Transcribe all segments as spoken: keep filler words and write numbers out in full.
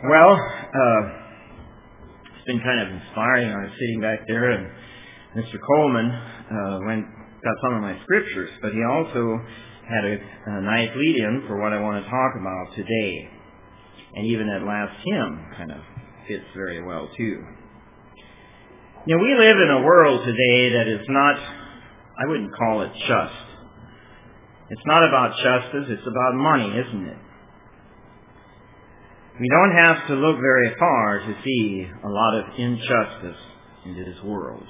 Well, uh, it's been kind of inspiring. I was sitting back there, and Mister Coleman uh, went got some of my scriptures, but he also had a, a nice lead-in for what I want to talk about today. And even that last hymn kind of fits very well, too. You know, we live in a world today that is not, I wouldn't call it just. It's not about justice, it's about money, isn't it? We don't have to look very far to see a lot of injustice in this world.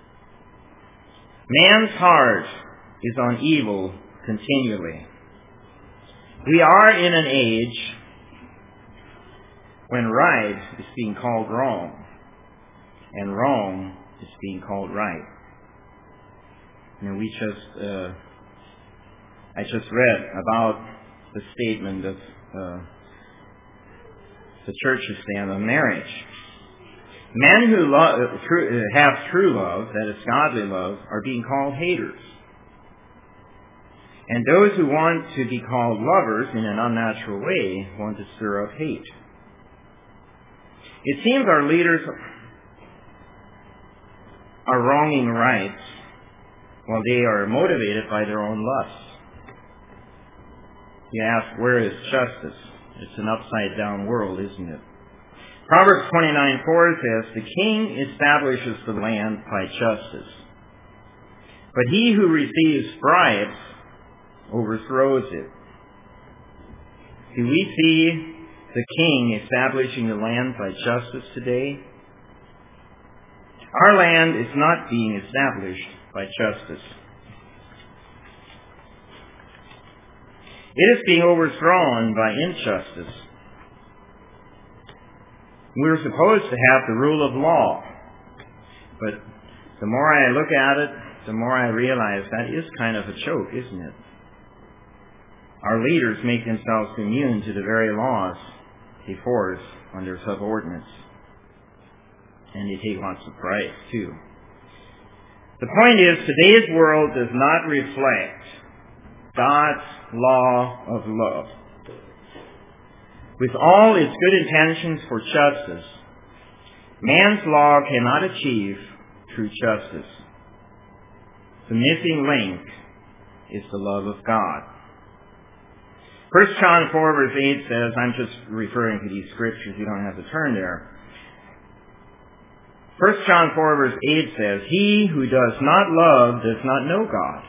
Man's heart is on evil continually. We are in an age when right is being called wrong, and wrong is being called right. You know, we just, uh, I just read about the statement of uh, the church's stand on marriage. Men who love, true, have true love, that is godly love, are being called haters. And those who want to be called lovers in an unnatural way want to stir up hate. It seems our leaders are wronging rights while they are motivated by their own lusts. You ask, where is justice? It's an upside-down world, isn't it? Proverbs twenty-nine four says, the king establishes the land by justice, but he who receives bribes overthrows it. Do we see the king establishing the land by justice today? Our land is not being established by justice. It is being overthrown by injustice. We're supposed to have the rule of law, but the more I look at it, the more I realize that is kind of a joke, isn't it? Our leaders make themselves immune to the very laws they force on their subordinates, and they take lots of pride too. The point is, today's world does not reflect God's law of love. With all its good intentions for justice, man's law cannot achieve true justice. The missing link is the love of God. First John four verse eight says, I'm just referring to these scriptures, you don't have to turn there. First John four verse eight says, he who does not love does not know God,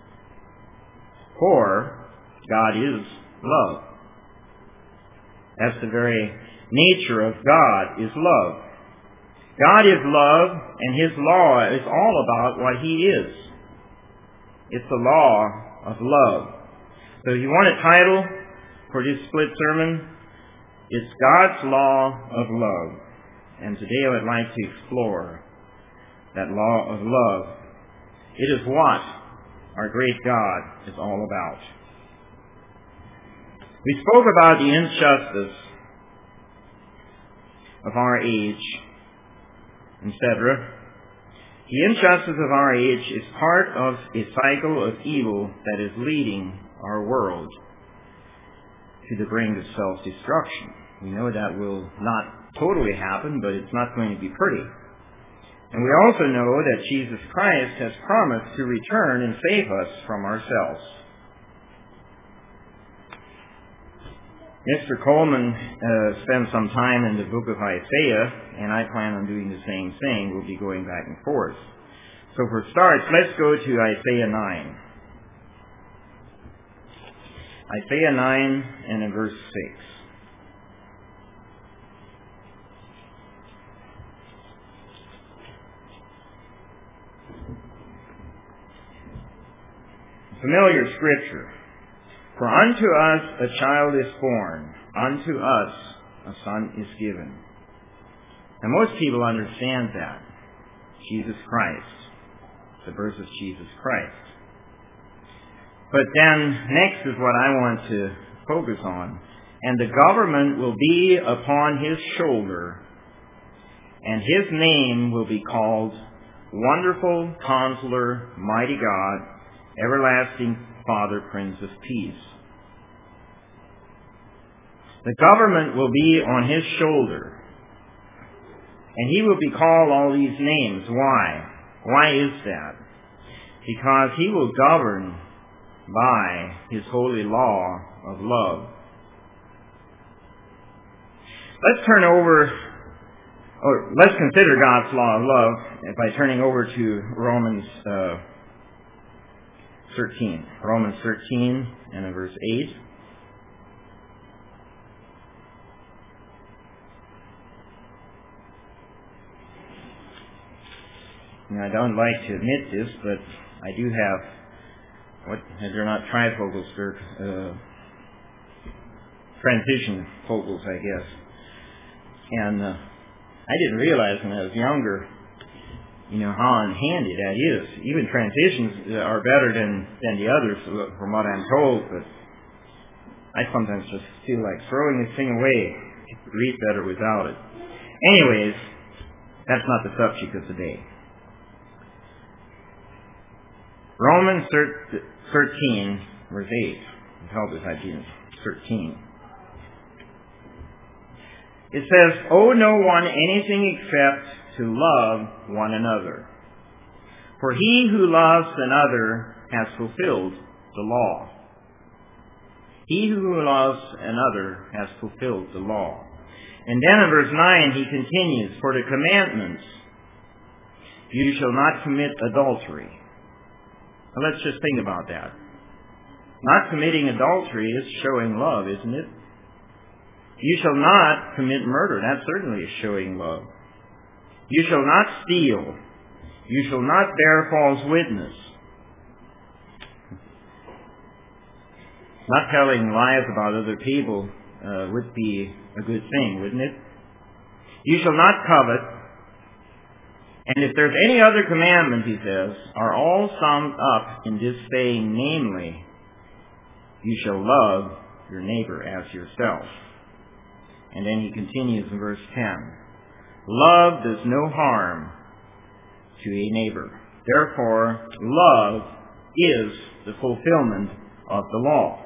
for God is love. That's the very nature of God, is love. God is love, and His law is all about what He is. It's the law of love. So if you want a title for this split sermon, it's God's law of love. And today I would like to explore that law of love. It is what our great God is all about. We spoke about the injustice of our age, et cetera. The injustice of our age is part of a cycle of evil that is leading our world to the brink of self-destruction. We know that will not totally happen, but it's not going to be pretty. And we also know that Jesus Christ has promised to return and save us from ourselves. Mister Coleman uh, spent some time in the book of Isaiah, and I plan on doing the same thing. We'll be going back and forth. So for starts, let's go to Isaiah nine. Isaiah nine and in verse six. Familiar scripture. For unto us a child is born, unto us a son is given. And most people understand that. Jesus Christ. The birth of Jesus Christ. But then, next is what I want to focus on. And the government will be upon his shoulder, and his name will be called Wonderful Counselor, Mighty God, Everlasting Father, Prince of Peace. The government will be on his shoulder. And he will be called all these names. Why? Why is that? Because he will govern by his holy law of love. Let's turn over, or let's consider God's law of love by turning over to Romans uh, thirteen. Romans thirteen and in verse eight. Now, I don't like to admit this, but I do have, what, they're not trifocals, they're uh, transition focals, I guess. And uh, I didn't realize when I was younger, you know, how unhandy that is. Even transitions are better than, than the others, from what I'm told, but I sometimes just feel like throwing this thing away. I could read better without it. Anyways, that's not the subject of today. Romans thirteen, verse eight. Help us, I didn't. thirteen. It says, "Owe no one anything except to love one another. For he who loves another has fulfilled the law." He who loves another has fulfilled the law. And then in verse nine he continues, "For the commandments, you shall not commit adultery." Now let's just think about that. Not committing adultery is showing love, isn't it? You shall not commit murder. That certainly is showing love. You shall not steal. You shall not bear false witness. Not telling lies about other people uh, would be a good thing, wouldn't it? You shall not covet. And if there's any other commandment, he says, are all summed up in this saying, namely, you shall love your neighbor as yourself. And then he continues in verse ten. Love does no harm to a neighbor. Therefore, love is the fulfillment of the law.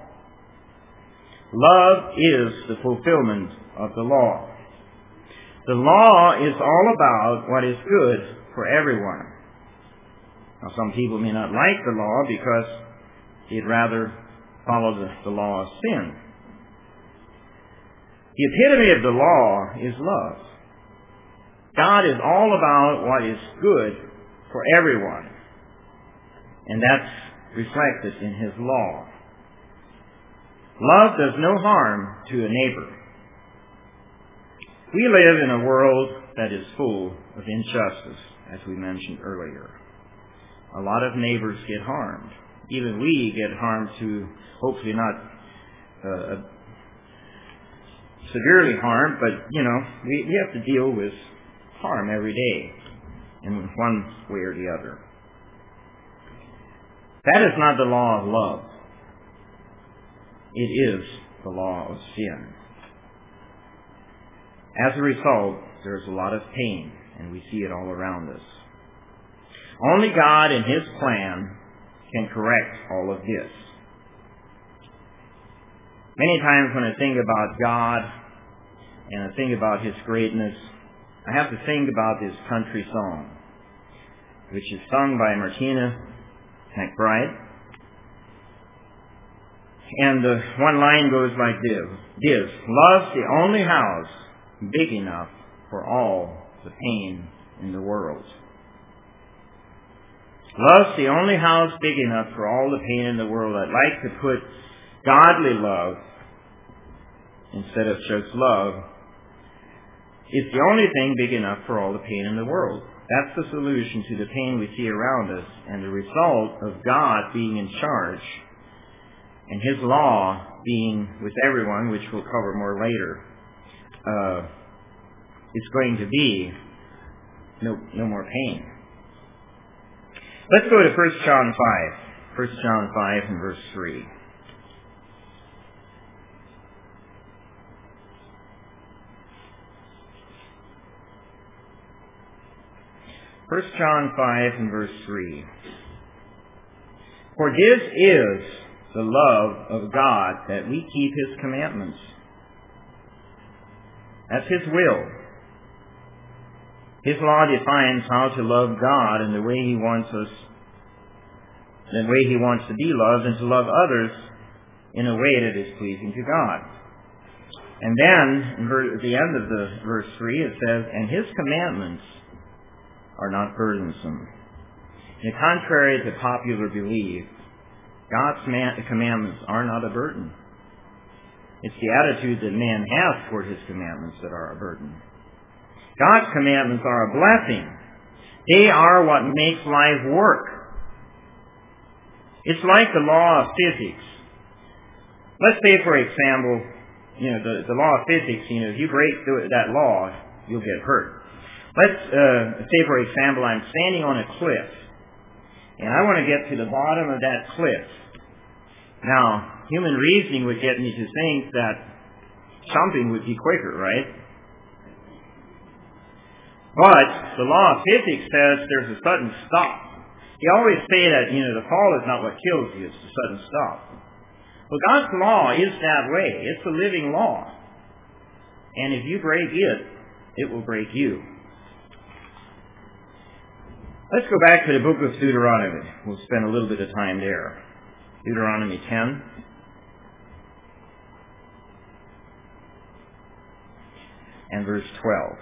Love is the fulfillment of the law. The law is all about what is good for everyone. Now, some people may not like the law because they'd rather follow the, the law of sin. The epitome of the law is love. God is all about what is good for everyone. And that's reflected in His law. Love does no harm to a neighbor. We live in a world that is full of injustice, as we mentioned earlier. A lot of neighbors get harmed. Even we get harmed to, hopefully not uh, severely harmed, but, you know, we, we have to deal with harm every day in one way or the other. That is not the law of love. It is the law of sin. As a result, there's a lot of pain, and we see it all around us. Only God in His plan can correct all of this. Many times when I think about God and I think about His greatness, I have to think about this country song, which is sung by Martina McBride. And the one line goes like this. This, love's the only house big enough for all the pain in the world. Love's the only house big enough for all the pain in the world. I'd like to put godly love instead of just love. It's the only thing big enough for all the pain in the world. That's the solution to the pain we see around us, and the result of God being in charge and His law being with everyone, which we'll cover more later. Uh, it's going to be no, no more pain. Let's go to First John five. First John five and verse three. First John five and verse three. For this is the love of God, that we keep His commandments. That's His will. His law defines how to love God and the way He wants us, the way He wants to be loved, and to love others in a way that is pleasing to God. And then, at the end of the verse three, it says, and His commandments are not burdensome. And contrary to popular belief, God's commandments are not a burden. It's the attitude that man has toward His commandments that are a burden. God's commandments are a blessing. They are what makes life work. It's like the law of physics. Let's say, for example, you know, the, the law of physics, you know, if you break that law, you'll get hurt. Let's uh, say, for example, I'm standing on a cliff, and I want to get to the bottom of that cliff. Now, human reasoning would get me to think that jumping would be quicker, right? But the law of physics says there's a sudden stop. You always say that, you know, the fall is not what kills you, it's the sudden stop. Well, God's law is that way. It's a living law. And if you break it, it will break you. Let's go back to the book of Deuteronomy. We'll spend a little bit of time there. Deuteronomy ten. And verse twelve.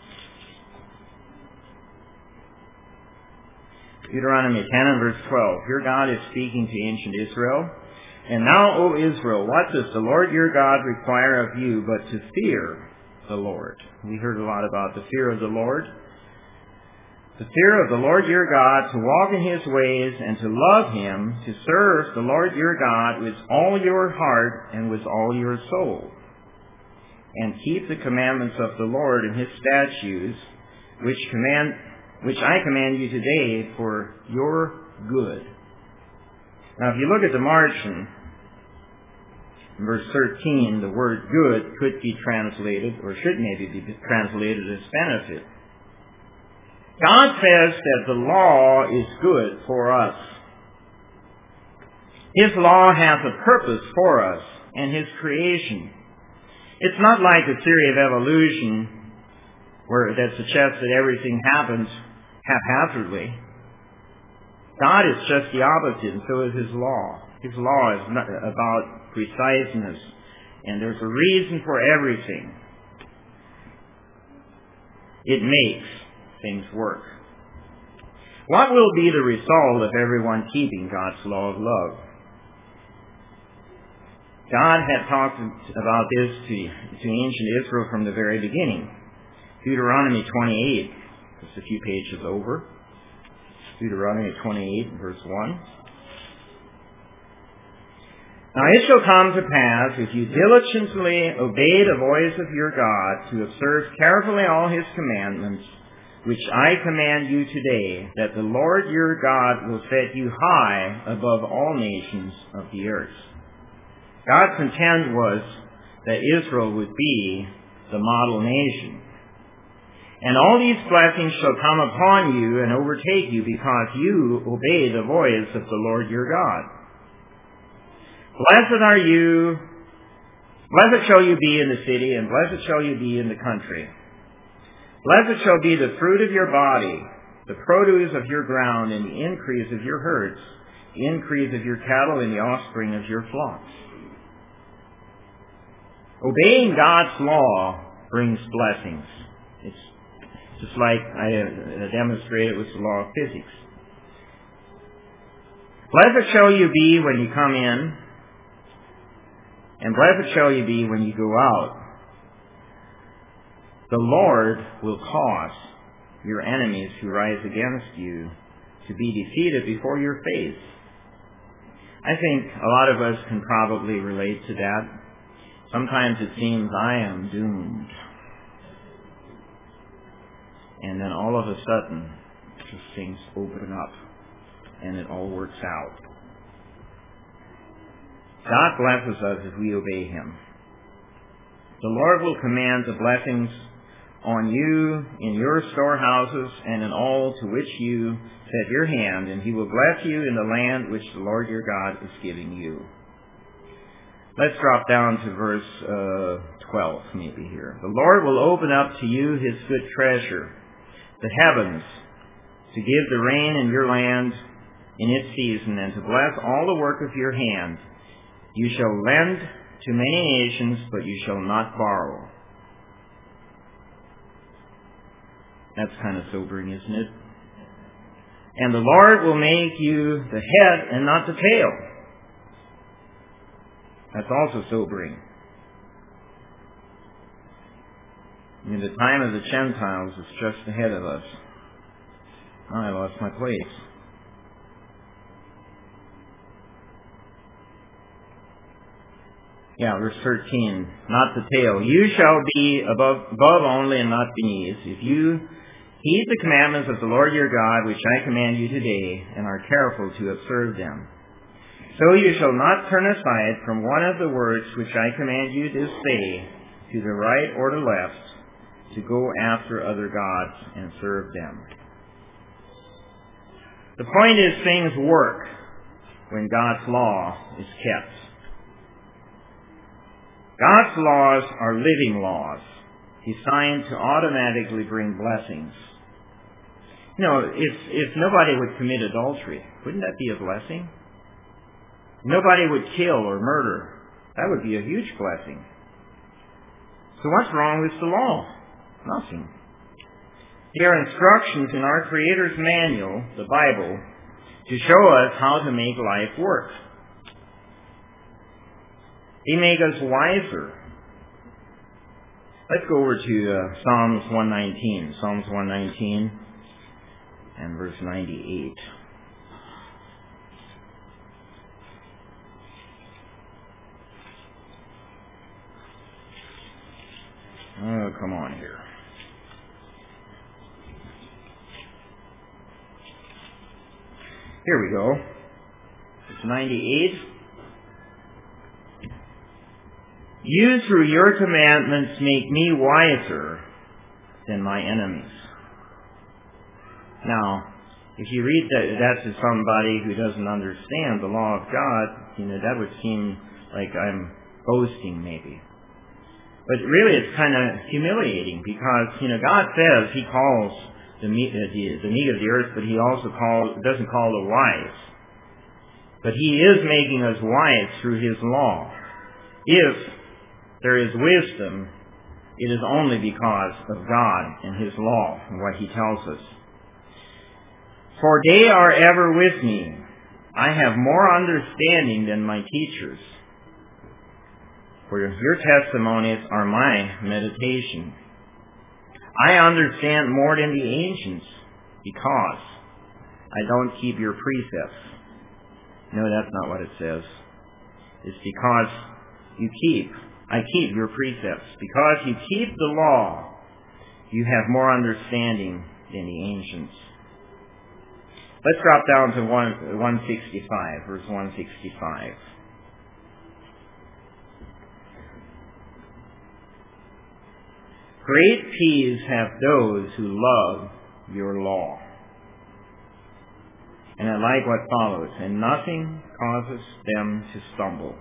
Deuteronomy ten and verse twelve. Here God is speaking to ancient Israel. And now, O Israel, what does the Lord your God require of you but to fear the Lord? We heard a lot about the fear of the Lord. The fear of the Lord your God, to walk in His ways and to love Him, to serve the Lord your God with all your heart and with all your soul, and keep the commandments of the Lord and His statutes, which command, which I command you today for your good. Now, if you look at the margin, in verse thirteen, the word good could be translated, or should maybe be translated as benefit. God says that the law is good for us. His law has a purpose for us and His creation. It's not like the theory of evolution where that suggests that everything happens haphazardly. God is just the opposite, and so is His law. His law is not about preciseness, and there's a reason for everything. It makes things work. What will be the result of everyone keeping God's law of love? God had talked about this to, to ancient Israel from the very beginning. Deuteronomy twenty-eight, just a few pages over. Deuteronomy twenty-eight, verse one. Now it shall come to pass, if you diligently obey the voice of your God, to observe carefully all His commandments, which I command you today, that the Lord your God will set you high above all nations of the earth. God's intent was that Israel would be the model nation. And all these blessings shall come upon you and overtake you, because you obey the voice of the Lord your God. Blessed are you, blessed shall you be in the city, and blessed shall you be in the country. Blessed shall be the fruit of your body, the produce of your ground, and the increase of your herds, the increase of your cattle, and the offspring of your flocks. Obeying God's law brings blessings. It's just like I demonstrated with the law of physics. Blessed shall you be when you come in, and blessed shall you be when you go out. The Lord will cause your enemies who rise against you to be defeated before your face. I think a lot of us can probably relate to that. Sometimes it seems I am doomed. And then all of a sudden, just things open up and it all works out. God blesses us if we obey Him. The Lord will command the blessings on you in your storehouses and in all to which you set your hand, and He will bless you in the land which the Lord your God is giving you. Let's drop down to verse uh, twelve maybe here. The Lord will open up to you his good treasure, the heavens, to give the rain in your land in its season, and to bless all the work of your hand. You shall lend to many nations, but you shall not borrow. That's kind of sobering, isn't it? And the Lord will make you the head and not the tail. That's also sobering. In the time of the Gentiles, it's just ahead of us. Oh, I lost my place. Yeah, verse thirteen. Not the tail. You shall be above, above only and not beneath. If you heed the commandments of the Lord your God, which I command you today, and are careful to observe them. So you shall not turn aside from one of the words which I command you to say, to the right or the left, to go after other gods and serve them. The point is, things work when God's law is kept. God's laws are living laws, designed to automatically bring blessings. You know, if, if nobody would commit adultery, wouldn't that be a blessing? Nobody would kill or murder. That would be a huge blessing. So what's wrong with the law? Nothing. There are instructions in our Creator's manual, the Bible, to show us how to make life work. They make us wiser. Let's go over to uh, Psalms one nineteen. Psalms one nineteen and verse ninety-eight. Oh, come on here. Here we go. It's ninety-eight. You, through your commandments, make me wiser than my enemies. Now, if you read that, that to somebody who doesn't understand the law of God, you know, that would seem like I'm boasting maybe. But really it's kind of humiliating because, you know, God says He calls the meat, uh, the, the meat of the earth, but He also calls, doesn't call the wise. But He is making us wise through His law. If there is wisdom, it is only because of God and His law and what He tells us. For they are ever with me. I have more understanding than my teachers. For your testimonies are my meditation. I understand more than the ancients because I don't keep your precepts. No, that's not what it says. It's because you keep, I keep your precepts. Because you keep the law, you have more understanding than the ancients. Let's drop down to one sixty-five, verse one sixty-five. Great peace have those who love your law. And I like what follows. And nothing causes them to stumble.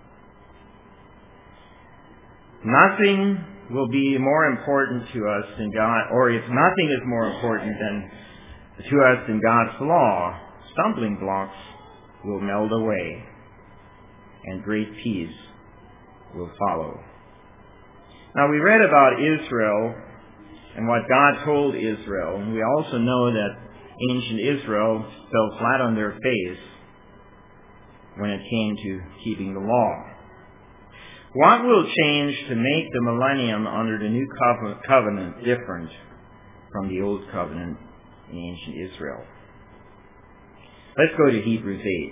Nothing will be more important to us than God, or if nothing is more important than to us than God's law, stumbling blocks will melt away, and great peace will follow. Now we read about Israel and what God told Israel, and we also know that ancient Israel fell flat on their face when it came to keeping the law. What will change to make the millennium under the new covenant different from the old covenant in ancient Israel? Let's go to Hebrews eight.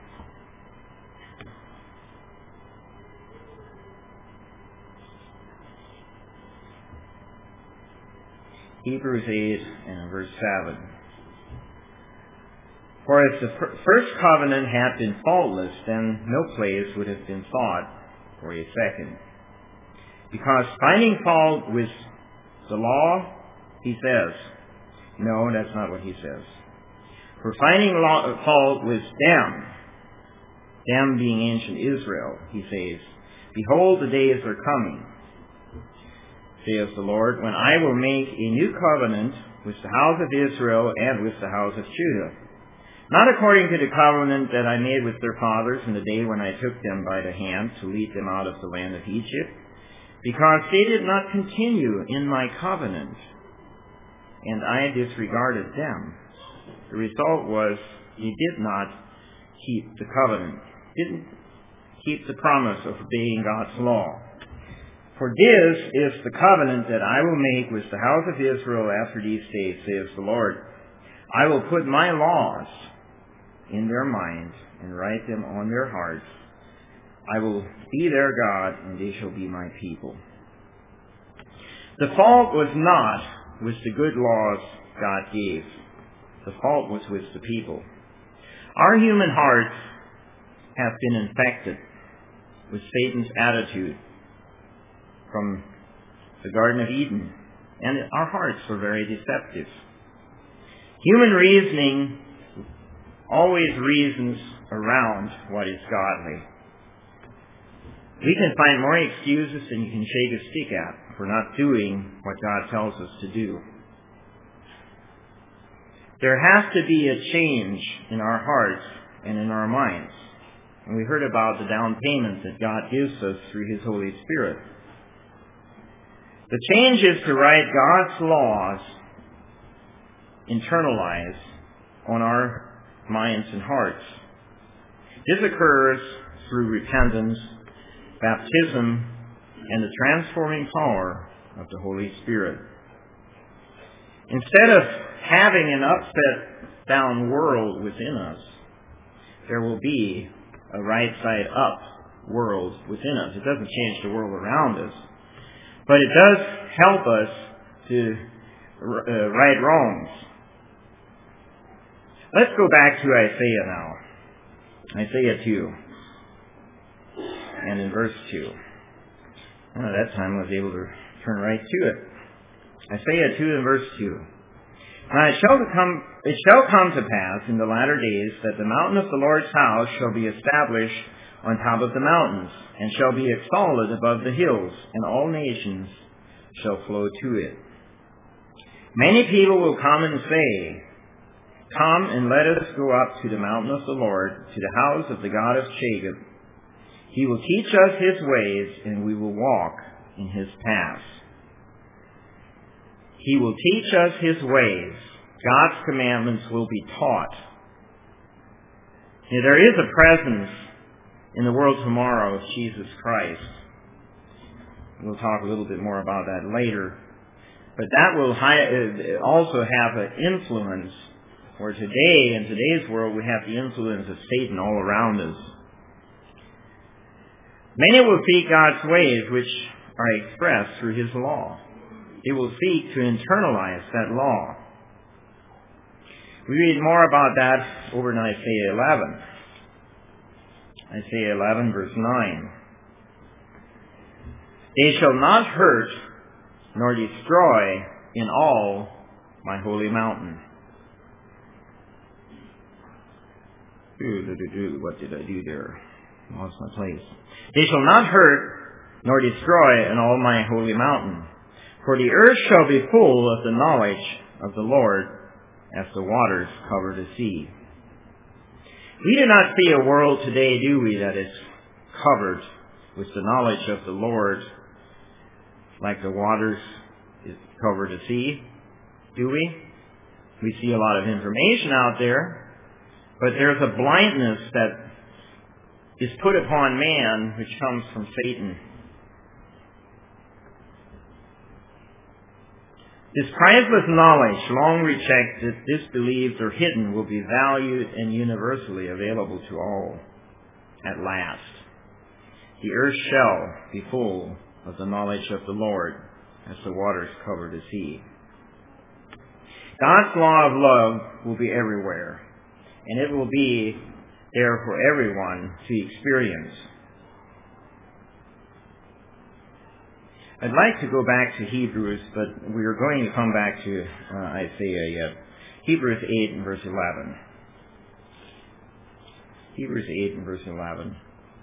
Hebrews eight and verse seven. For if the first covenant had been faultless, then no place would have been sought for a second. Because finding fault with the law, he says, no, that's not what he says. For finding law, fault with them, them being ancient Israel, he says, "Behold, the days are coming, saith the Lord, when I will make a new covenant with the house of Israel and with the house of Judah, not according to the covenant that I made with their fathers in the day when I took them by the hand to lead them out of the land of Egypt, because they did not continue in my covenant, and I disregarded them." The result was they did not keep the covenant, didn't keep the promise of obeying God's law. "For this is the covenant that I will make with the house of Israel after these days, says the Lord. I will put my laws in their minds and write them on their hearts. I will be their God, and they shall be my people." The fault was not with the good laws God gave. The fault was with the people. Our human hearts have been infected with Satan's attitude from the Garden of Eden, and our hearts were very deceptive. Human reasoning always reasons around what is godly. We can find more excuses than you can shake a stick at for not doing what God tells us to do. There has to be a change in our hearts and in our minds. And we heard about the down payment that God gives us through His Holy Spirit. The change is to write God's laws internalized on our minds and hearts. This occurs through repentance, baptism, and the transforming power of the Holy Spirit. Instead of having an upside down world within us, there will be a right side up world within us. It doesn't change the world around us, but it does help us to uh, right wrongs. Let's go back to Isaiah now. Isaiah two. And in verse two. Oh, that time I was able to turn right to it. Isaiah two and verse two. "Now it shall come, it shall come to pass in the latter days that the mountain of the Lord's house shall be established on top of the mountains, and shall be exalted above the hills, and all nations shall flow to it. Many people will come and say, Come and let us go up to the mountain of the Lord, to the house of the God of Jacob. He will teach us His ways, and we will walk in His paths." He will teach us His ways. God's commandments will be taught. Now, there is a presence in the world tomorrow of Jesus Christ. We'll talk a little bit more about that later. But that will also have an influence, where today, in today's world, we have the influence of Satan all around us. Many will seek God's ways, which are expressed through His law. They will seek to internalize that law. We read more about that over in Isaiah eleven. Isaiah eleven, verse nine. "They shall not hurt nor destroy in all my holy mountain." Ooh, do, do, do. What did I do there? Lost my place. "They shall not hurt nor destroy in all my holy mountain. For the earth shall be full of the knowledge of the Lord, as the waters cover the sea." We do not see a world today, do we, that is covered with the knowledge of the Lord like the waters cover the sea, do we? We see a lot of information out there, but there's a blindness that is put upon man which comes from Satan. This priceless knowledge, long rejected, disbelieved, or hidden, will be valued and universally available to all at last. "The earth shall be full of the knowledge of the Lord, as the waters cover the sea." God's law of love will be everywhere, and it will be there for everyone to experience. I'd like to go back to Hebrews, but we are going to come back to uh, Isaiah yet. Hebrews eight and verse eleven. Hebrews eight and verse eleven.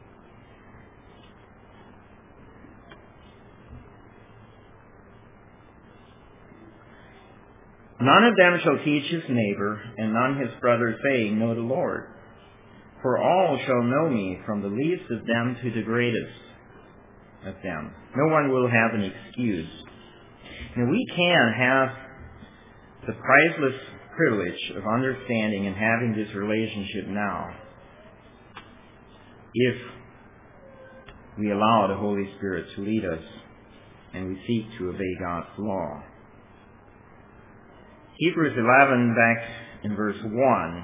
None of them shall teach his neighbor, and none his brother, saying, Know the Lord. For all shall know me, from the least of them to the greatest of them. No one will have an excuse. And we can have the priceless privilege of understanding and having this relationship now if we allow the Holy Spirit to lead us and we seek to obey God's law. Hebrews eleven, back in verse one.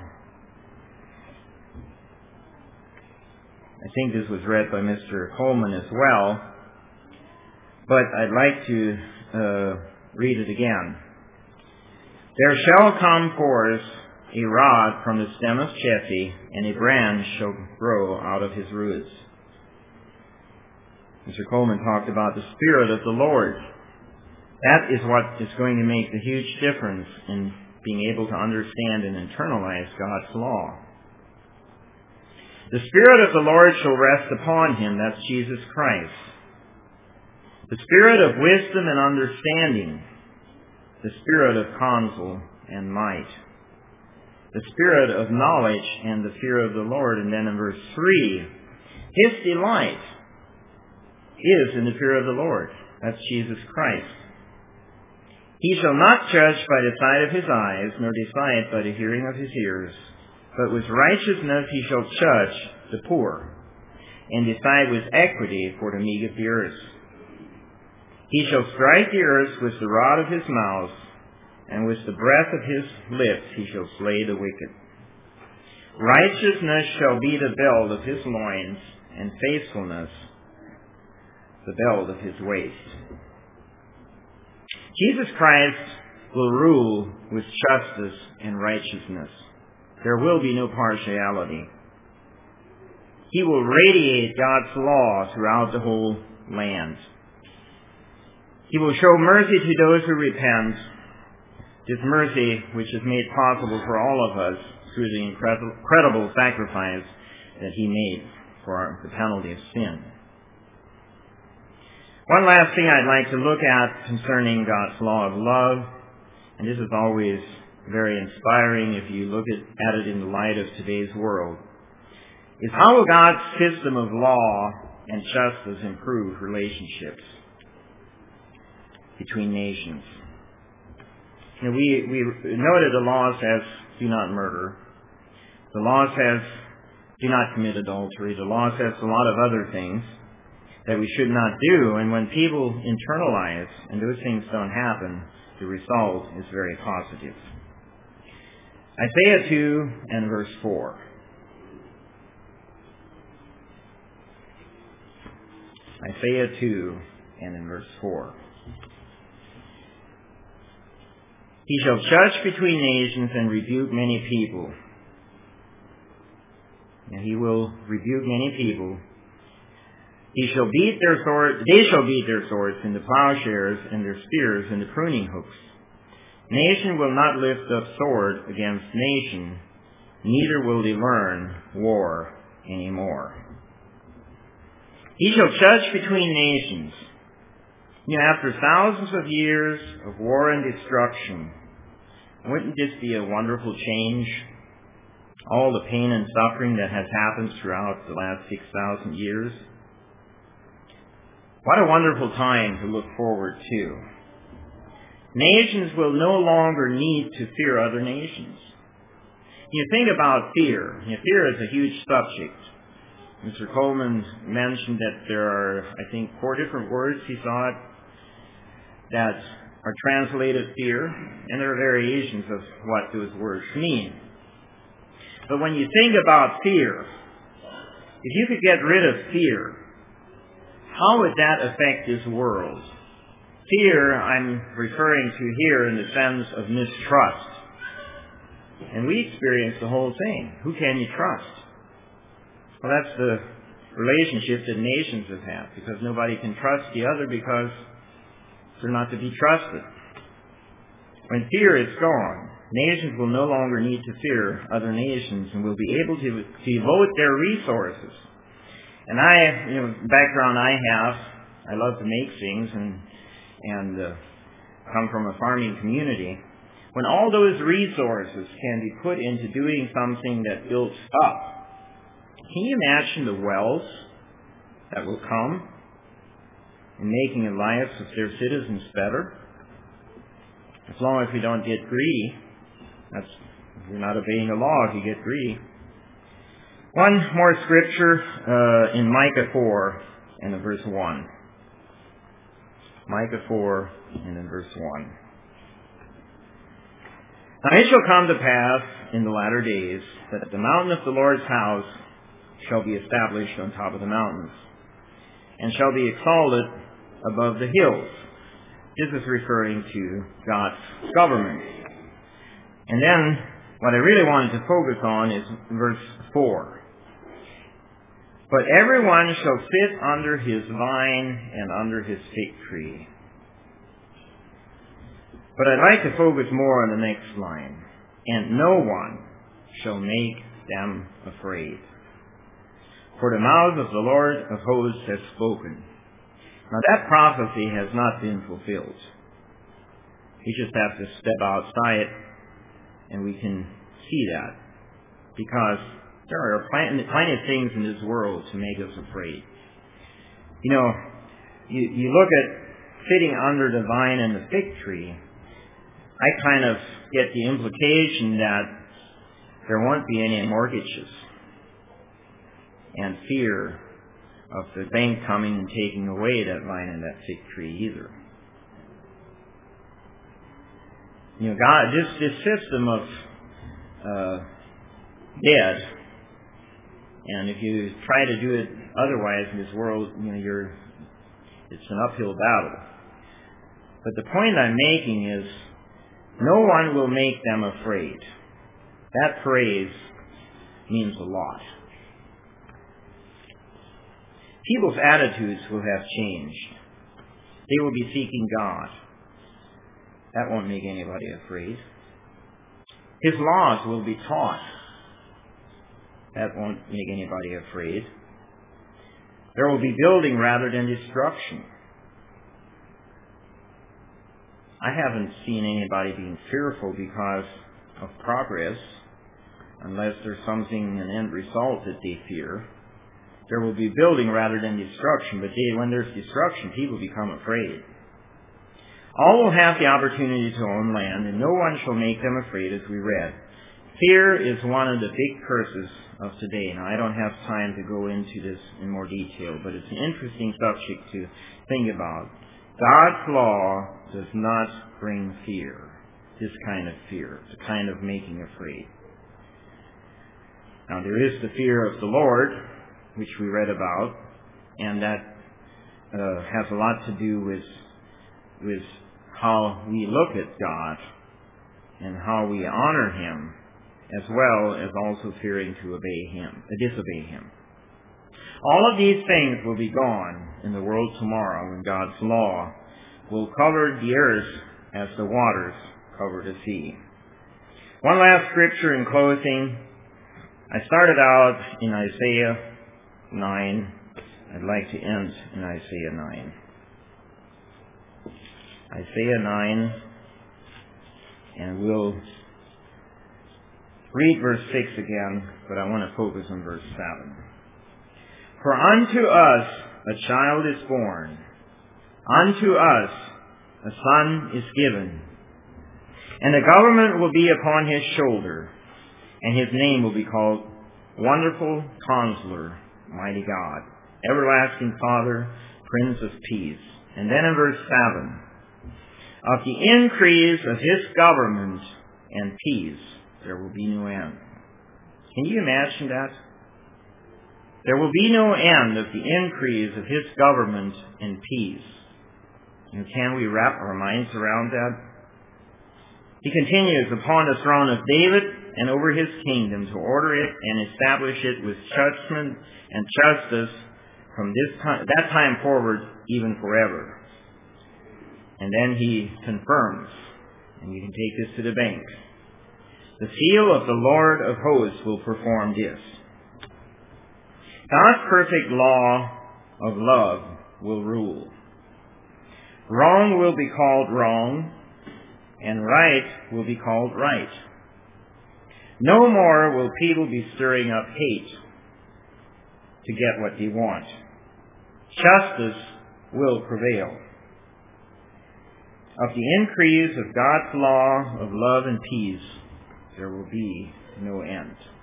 I think this was read by Mister Coleman as well, but I'd like to uh, read it again. There shall come forth a rod from the stem of Jesse, and a branch shall grow out of his roots. Mister Coleman talked about the Spirit of the Lord. That is what is going to make the huge difference in being able to understand and internalize God's law. The Spirit of the Lord shall rest upon him, that's Jesus Christ. The Spirit of wisdom and understanding, the Spirit of counsel and might, the Spirit of knowledge and the fear of the Lord. And then in verse three, his delight is in the fear of the Lord, that's Jesus Christ. He shall not judge by the sight of his eyes, nor decide by the hearing of his ears, but with righteousness he shall judge the poor, and decide with equity for the meek of the earth. He shall strike the earth with the rod of his mouth, and with the breath of his lips he shall slay the wicked. Righteousness shall be the belt of his loins, and faithfulness the belt of his waist. Jesus Christ will rule with justice and righteousness. There will be no partiality. He will radiate God's law throughout the whole land. He will show mercy to those who repent, this mercy which is made possible for all of us through the incredible sacrifice that he made for the penalty of sin. One last thing I'd like to look at concerning God's law of love, and this is always very inspiring if you look at it in the light of today's world, is how will God's system of law and justice improve relationships between nations? You know, we, we noted the law says, do not murder. The law says, do not commit adultery. The law says a lot of other things that we should not do. And when people internalize and those things don't happen, the result is very positive. Isaiah two and verse four. Isaiah two and in verse four. He shall judge between nations and rebuke many people. And he will rebuke many people. He shall beat their swords, they shall beat their swords into plowshares and their spears into pruning hooks. Nation will not lift up sword against nation, neither will they learn war anymore. He shall judge between nations. You know, after thousands of years of war and destruction, wouldn't this be a wonderful change? All the pain and suffering that has happened throughout the last six thousand years. What a wonderful time to look forward to. Nations will no longer need to fear other nations. You think about fear. You know, fear is a huge subject. Mister Coleman mentioned that there are, I think, four different words, he thought, that are translated fear, and there are variations of what those words mean. But when you think about fear, if you could get rid of fear, how would that affect this world? Fear, I'm referring to here in the sense of mistrust. And we experience the whole thing. Who can you trust? Well, that's the relationship that nations have had, because nobody can trust the other because they're not to be trusted. When fear is gone, nations will no longer need to fear other nations and will be able to, to devote their resources. And I, you know, background I have, I love to make things and and uh, come from a farming community. When all those resources can be put into doing something that builds up, can you imagine the wealth that will come in making the lives of their citizens better? As long as we don't get greedy, that's, you're not obeying the law if you get greedy. One more scripture uh, in Micah four and in verse one. Micah four and in verse one. Now it shall come to pass in the latter days that the mountain of the Lord's house shall be established on top of the mountains, and shall be exalted above the hills. This is referring to God's government. And then what I really wanted to focus on is verse four. But everyone shall sit under his vine and under his fig tree. But I'd like to focus more on the next line. And no one shall make them afraid. For the mouth of the Lord of hosts has spoken. Now that prophecy has not been fulfilled. We just have to step outside and we can see that. Because there are plenty, plenty of things in this world to make us afraid. You know, you, you look at sitting under the vine and the fig tree, I kind of get the implication that there won't be any mortgages and fear of the bank coming and taking away that vine and that fig tree either. You know, God, this, this system of uh, debt, and if you try to do it otherwise in this world, you know, you're, it's an uphill battle. But the point I'm making is, no one will make them afraid. That phrase means a lot. People's attitudes will have changed. They will be seeking God. That won't make anybody afraid. His laws will be taught. That won't make anybody afraid. There will be building rather than destruction. I haven't seen anybody being fearful because of progress, unless there's something, an end result that they fear. There will be building rather than destruction, but they, when there's destruction, people become afraid. All will have the opportunity to own land, and no one shall make them afraid, as we read. Fear is one of the big curses of today. Now, I don't have time to go into this in more detail, but it's an interesting subject to think about. God's law does not bring fear, this kind of fear, the kind of making afraid. Now, there is the fear of the Lord, which we read about, and that uh, has a lot to do with with how we look at God and how we honor Him, as well as also fearing to obey Him, uh, disobey Him. All of these things will be gone in the world tomorrow when God's law will cover the earth as the waters cover the sea. One last scripture in closing. I started out in Isaiah nine. I'd like to end in Isaiah nine. Isaiah nine, and we'll read verse six again, but I want to focus on verse seven. For unto us a child is born, unto us a son is given, and the government will be upon his shoulder, and his name will be called Wonderful Counselor, Mighty God, Everlasting Father, Prince of Peace. And then in verse seven, of the increase of his government and peace there will be no end. Can you imagine that? There will be no end of the increase of his government and peace. And can we wrap our minds around that? He continues upon the throne of David and over his kingdom to order it and establish it with judgment and justice from this time, that time forward, even forever. And then he confirms, and you can take this to the bank, The seal of the Lord of hosts will perform this. God's perfect law of love will rule. Wrong will be called wrong, and right will be called right. No more will people be stirring up hate to get what they want. Justice will prevail. Of the increase of God's law of love and peace, there will be no end.